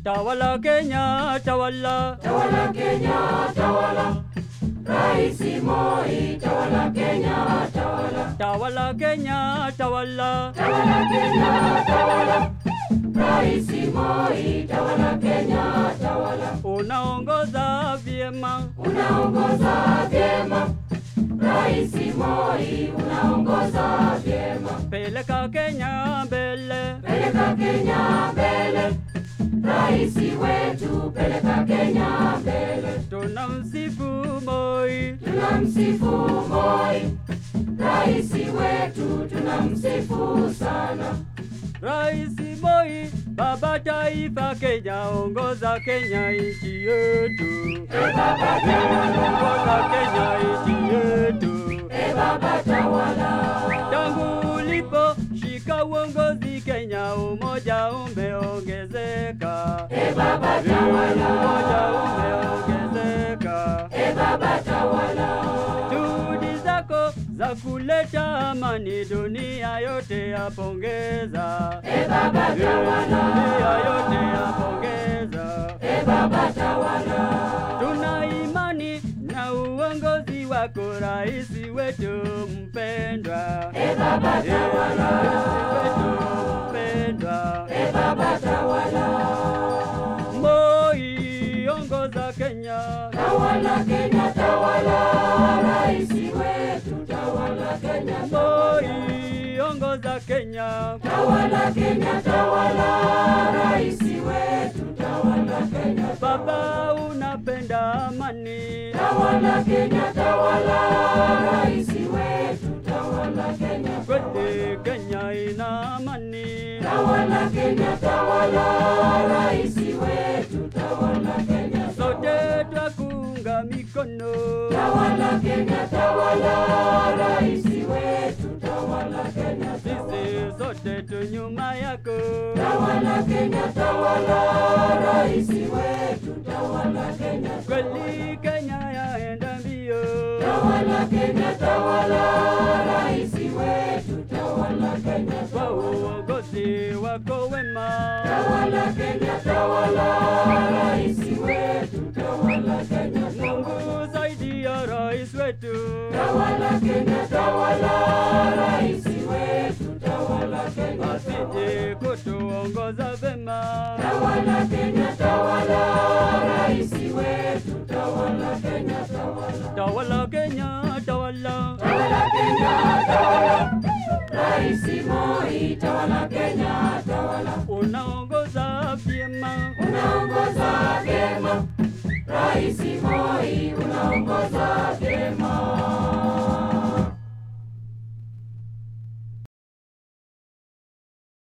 Tawala Kenya, tawala. Tawala Kenya, tawala. Rais Moi, tawala Kenya, tawala. Tawala Kenya, tawala. Tawala Kenya, tawala. Rais Moi, tawala Kenya, tawala. Unaongoza vyema. Unaongoza vyema. Rais Moi, unaongoza vyema. Peleka Kenya mbele. Peleka Kenya mbele. Rais wetu, peleka Kenya mbele. Tunamsifu Moi. Tunamsifu Moi. Rais wetu tunamsifu sana. Rais Moi, baba taifa Kenya, ongoza Kenya nchi yetu. Baba tawala. Ongoza Kenya nchi yetu. Baba tawala. Tangu ulipo shika uongozi Kenya, umoja umeongezeka. Baba tawala. Umoja umeongezeka. Baba tawala. Juhudi zako za kuleta amani dunia yote yapongeza. Baba tawala. Dunia yote yapongeza. Baba tawala. Tuna imani na uongozi wako rais wetu mpendwa. Baba tawala. Rais wetu mpendwa. Baba tawala. Moi, ongoza Kenya. Tawala Kenya, tawala. Rais wetu, tawala Kenya, Moi, ongoza Kenya. tawala Kenya, tawala. Rais wetu, tawala Kenya, Baba unapenda amani. tawala Kenya, tawala. Rais wetu, tawala Kenya, Kweli Kenya ina amani. tawala Kenya, tawala. Rais wetu, tawala Kenya, Sote twakuunga mikono. tawala Kenya, tawala. Rais wetu, tawala Kenya, Sisi sote tu nyuma yako. tawala Kenya, tawala. Rais wetu, tawala Kenya, Kweli Kenya yaenda mbio. tawala Kenya, tawala. Rais wetu, tawala Kenya, Kwa uongozi wako wema. tawala Kenya, tawala. Rais wetu, tawala Kenya, Mungu zaidi ya rais wetu. tawala Kenya, tawala. Rais wetu, tawala Kenya, Asije kutuongoza vema. tawala Kenya, tawala. Rais wetu, tawala Kenya, tawala. Tawala Kenya, tawala. Tawala Kenya, tawala. Rais Moi, tawala Kenya, tawala. Unaongoza vyema. Unaongoza vyema. Rais Moi.